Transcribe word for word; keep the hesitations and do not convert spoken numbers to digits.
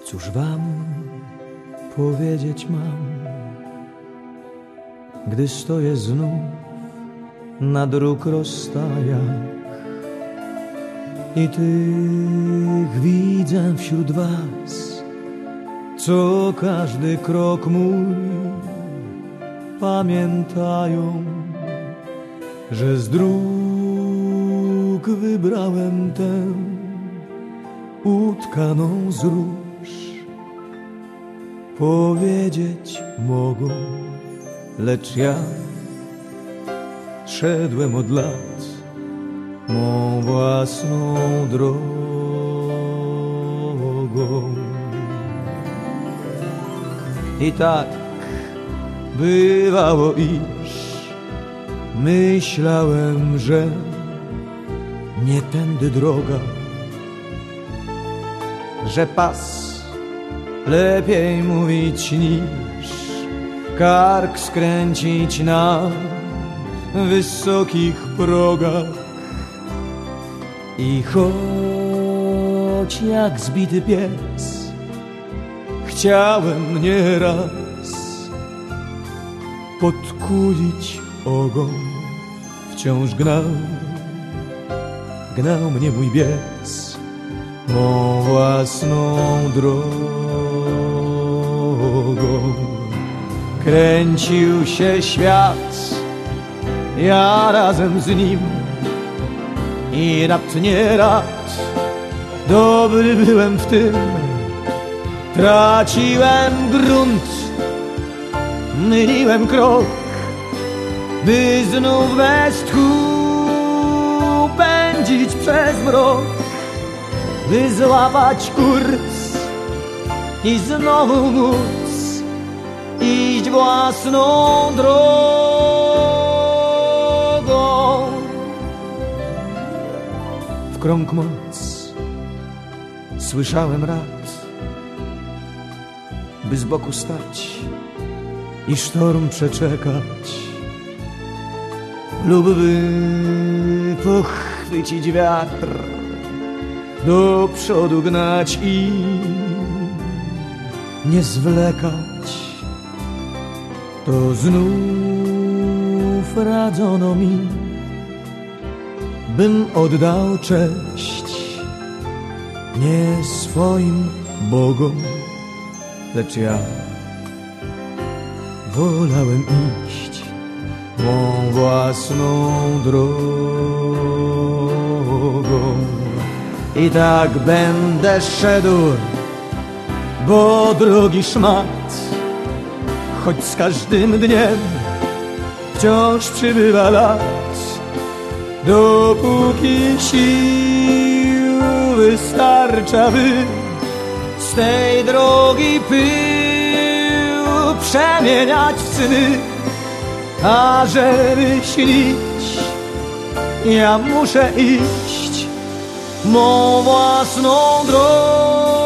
Cóż wam powiedzieć mam, gdy stoję znów na dróg rozstajach i tych widzę wśród was, co każdy krok mój pamiętają, że z dróg wybrałem tę utkaną z róż. Powiedzieć mogą, lecz ja szedłem od lat mą własną drogą. I tak bywało, iż myślałem, że nie tędy droga, że pas lepiej mówić niż kark skręcić na wysokich progach. I choć jak zbity pies chciałem nieraz podkulić ogon, wciąż gnał, gnał mnie mój bies mą własną drogą. Kręcił się świat, ja razem z nim i rad nie rad, dobry byłem w tym. Traciłem grunt, myliłem krok, by znów bez tchu pędzić przez mrok, by złapać kurs i znowu móc iść własną drogą. W krąg moc słyszałem rad, by z boku stać i sztorm przeczekać, lub by pochwycić wiatr, do przodu gnać i nie zwlekać. To znów radzono mi, bym oddał cześć nie swoim bogom, lecz ja wolałem iść mą własną drogą. I tak będę szedł, bo drogi szmat, choć z każdym dniem wciąż przybywa lat, dopóki sił wystarcza, by z tej drogi pył przemieniać w sny. A żeby śnić, ja muszę iść mą własną drogą.